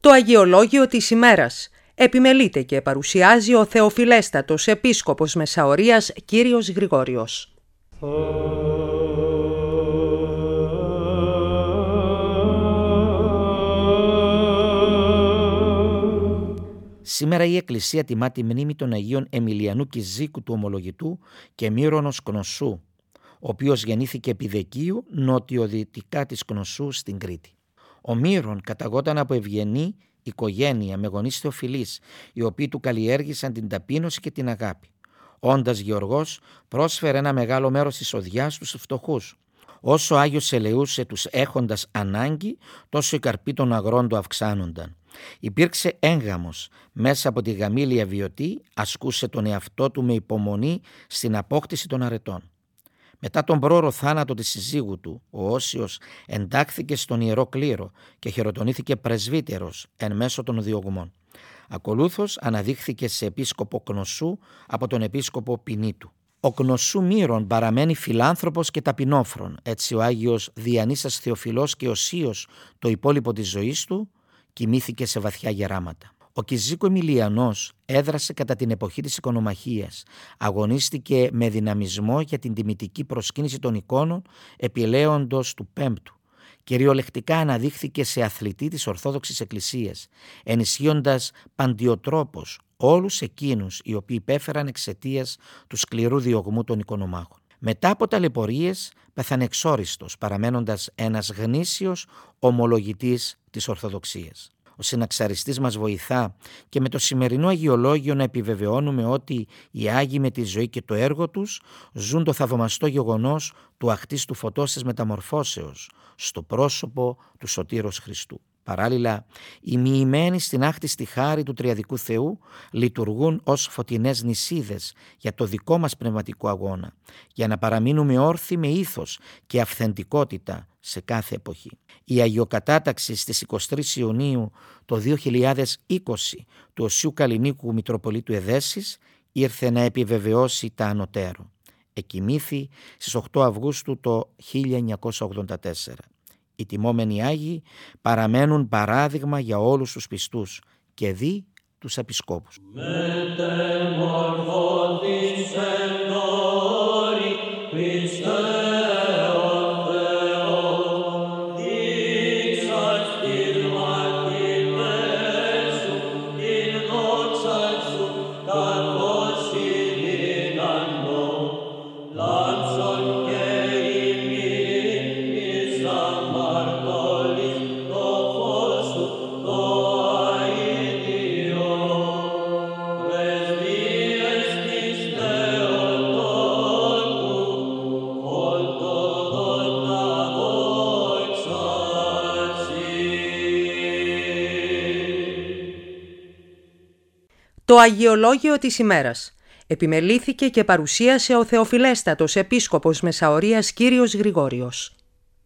Το Αγιολόγιο της ημέρας επιμελείται και παρουσιάζει ο Θεοφιλέστατος Επίσκοπος Μεσαωρίας Κύριος Γρηγόριος. Σήμερα η Εκκλησία τιμά τη μνήμη των Αγίων Εμιλιανού Κυζίκου του Ομολογητού και Μύρονος Κνωσσού, ο οποίος γεννήθηκε επί Δεκίου νοτιοδυτικά της Κνωσσού στην Κρήτη. Ο Μύρον καταγόταν από ευγενή οικογένεια με γονείς θεοφιλείς, οι οποίοι του καλλιέργησαν την ταπείνωση και την αγάπη. Όντας γεωργός, πρόσφερε ένα μεγάλο μέρος της οδιάς στους φτωχούς. Όσο ο Άγιος ελεούσε τους έχοντας ανάγκη, τόσο οι καρποί των αγρών του αυξάνονταν. Υπήρξε έγγαμος. Μέσα από τη γαμήλια βιωτή ασκούσε τον εαυτό του με υπομονή στην απόκτηση των αρετών. Μετά τον πρόωρο θάνατο της συζύγου του, ο Όσιος εντάχθηκε στον Ιερό Κλήρο και χειροτονήθηκε πρεσβύτερος εν μέσω των διωγμών. Ακολούθως αναδείχθηκε σε επίσκοπο Κνωσσού από τον επίσκοπο Πινίτου. Ο Κνωσσού Μύρον παραμένει φιλάνθρωπος και ταπεινόφρον. Έτσι ο Άγιος Διανύσας Θεοφιλός και Οσίος το υπόλοιπο της ζωής του κοιμήθηκε σε βαθιά γεράματα. Ο Κυζίκου Εμιλιανός έδρασε κατά την εποχή της οικονομαχίας. Αγωνίστηκε με δυναμισμό για την τιμητική προσκύνηση των εικόνων επιλέοντος του Πέμπτου. Κυριολεκτικά αναδείχθηκε σε αθλητή της Ορθόδοξης Εκκλησίας, ενισχύοντας παντιοτρόπως όλους εκείνους οι οποίοι υπέφεραν εξαιτίας του σκληρού διωγμού των οικονομάχων. Μετά από ταλαιπωρίες πέθανε εξόριστος, παραμένοντας ένας γνήσιος ομολογητής της Ορθοδοξίας. Ο συναξαριστής μας βοηθά και με το σημερινό Αγιολόγιο να επιβεβαιώνουμε ότι οι Άγιοι με τη ζωή και το έργο τους ζουν το θαυμαστό γεγονός του αχτίστου φωτός της μεταμορφώσεως στο πρόσωπο του Σωτήρος Χριστού. Παράλληλα, οι μοιημένοι στην άκτιστη χάρη του Τριαδικού Θεού λειτουργούν ως φωτεινές νησίδες για το δικό μας πνευματικό αγώνα, για να παραμείνουμε όρθιοι με ήθος και αυθεντικότητα σε κάθε εποχή. Η Αγιοκατάταξη στις 23 Ιουνίου το 2020 του Οσίου Καλλινίκου Μητροπολίτου Εδέσης ήρθε να επιβεβαιώσει τα ανωτέρω. Εκοιμήθη στις 8 Αυγούστου το 1984. Οι τιμόμενοι Άγιοι παραμένουν παράδειγμα για όλους τους πιστούς και δι τους επισκόπους. Το Αγιολόγιο της ημέρας επιμελήθηκε και παρουσίασε ο Θεοφιλέστατος Επίσκοπος Μεσαωρίας Κύριος Γρηγόριος.